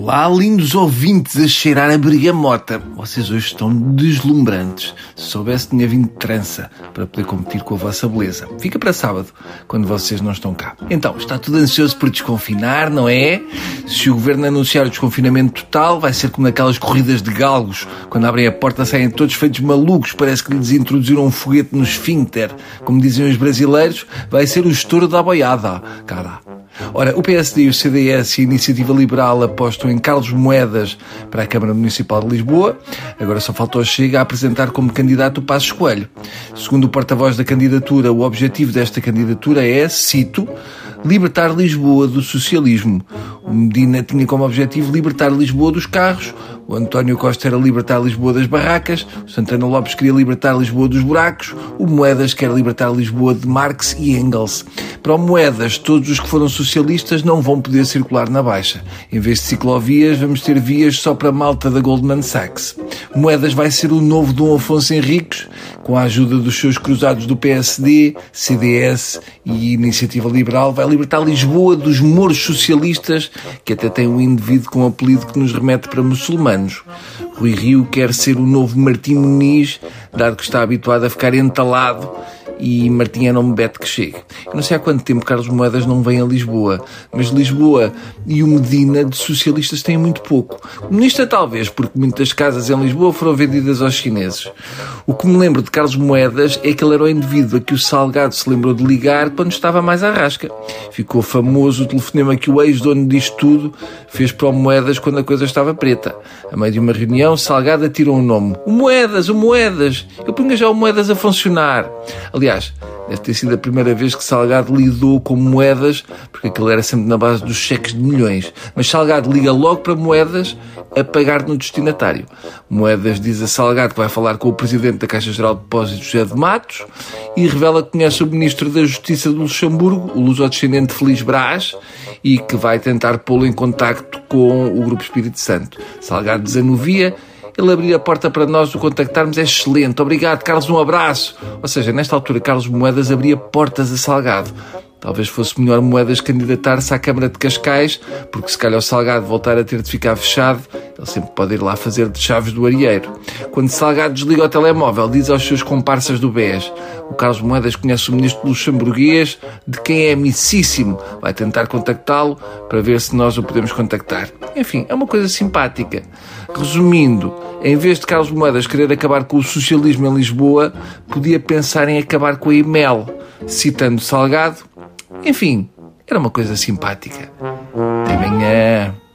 Olá, lindos ouvintes a cheirar a bergamota. Vocês hoje estão deslumbrantes. Se soubesse, tinha vindo de trança para poder competir com a vossa beleza. Fica para sábado, quando vocês não estão cá. Então, está tudo ansioso por desconfinar, não é? Se o governo anunciar o desconfinamento total, vai ser como naquelas corridas de galgos. Quando abrem a porta, saem todos feitos malucos. Parece que lhes introduziram um foguete no esfíncter. Como dizem os brasileiros, vai ser o estouro da boiada. Cara. Ora, o PSD, o CDS e a Iniciativa Liberal apostam em Carlos Moedas para a Câmara Municipal de Lisboa. Agora só faltou Chega a apresentar como candidato o Passos Coelho. Segundo o porta-voz da candidatura, o objetivo desta candidatura é, cito, libertar Lisboa do socialismo. O Medina tinha como objetivo libertar Lisboa dos carros, o António Costa era libertar Lisboa das barracas, o Santana Lopes queria libertar Lisboa dos buracos, o Moedas quer libertar Lisboa de Marx e Engels. Para o Moedas, todos os que foram socialistas não vão poder circular na Baixa. Em vez de ciclovias, vamos ter vias só para a malta da Goldman Sachs. Moedas vai ser o novo Dom Afonso Henriques, com a ajuda dos seus cruzados do PSD, CDS e Iniciativa Liberal, vai libertar Lisboa dos mouros socialistas, que até tem um indivíduo com um apelido que nos remete para muçulmanos. Rui Rio quer ser o novo Martim Muniz, dado que está habituado a ficar entalado, e Martim é nome Beto que chegue. Eu não sei há quanto tempo Carlos Moedas não vem a Lisboa, mas Lisboa e o Medina de socialistas têm muito pouco. Comunista talvez, porque muitas casas em Lisboa foram vendidas aos chineses. O que me lembro de Carlos Moedas é que ele era o indivíduo a que o Salgado se lembrou de ligar quando estava mais à rasca. Ficou famoso o telefonema que o ex-dono disto tudo fez para o Moedas quando a coisa estava preta. A meio de uma reunião, Salgado atirou um nome. O Moedas! Eu punha já o Moedas a funcionar. Aliás, deve ter sido a primeira vez que Salgado lidou com Moedas, porque aquilo era sempre na base dos cheques de milhões. Mas Salgado liga logo para Moedas a pagar no destinatário. Moedas diz a Salgado que vai falar com o presidente da Caixa Geral de Depósitos, José de Matos, e revela que conhece o ministro da Justiça do Luxemburgo, o lusodescendente Feliz Brás, e que vai tentar pô-lo em contacto com o Grupo Espírito Santo. Salgado desanuvia. Ele abrir a porta para nós o contactarmos é excelente. Obrigado, Carlos, um abraço. Ou seja, nesta altura, Carlos Moedas abria portas a Salgado. Talvez fosse melhor Moedas candidatar-se à Câmara de Cascais, porque se calhar o Salgado voltar a ter de ficar fechado, ele sempre pode ir lá fazer de chaves do areeiro. Quando Salgado desliga o telemóvel, diz aos seus comparsas do BES: o Carlos Moedas conhece o ministro luxemburguês, de quem é amicíssimo. Vai tentar contactá-lo para ver se nós o podemos contactar. Enfim, é uma coisa simpática. Resumindo, em vez de Carlos Moedas querer acabar com o socialismo em Lisboa, podia pensar em acabar com a IMEL, citando Salgado. Enfim, era uma coisa simpática. Até amanhã.